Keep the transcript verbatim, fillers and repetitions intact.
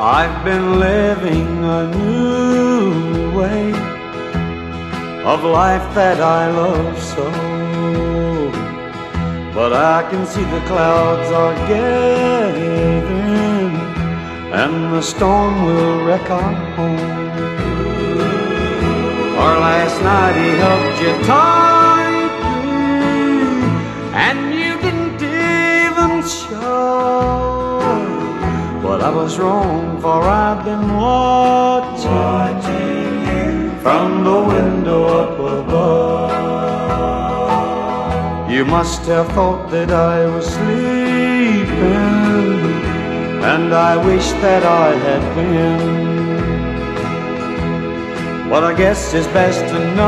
I've been living a new way of life that I love so, but I can see the clouds are gathering and the storm will wreck our home. Or last night he hugged you tightly and you didn't even show. But I was wrong, for I've been watching, watching you from the window up above. You must have thought that I was sleeping, and I wish that I had been. But I guess it's best to know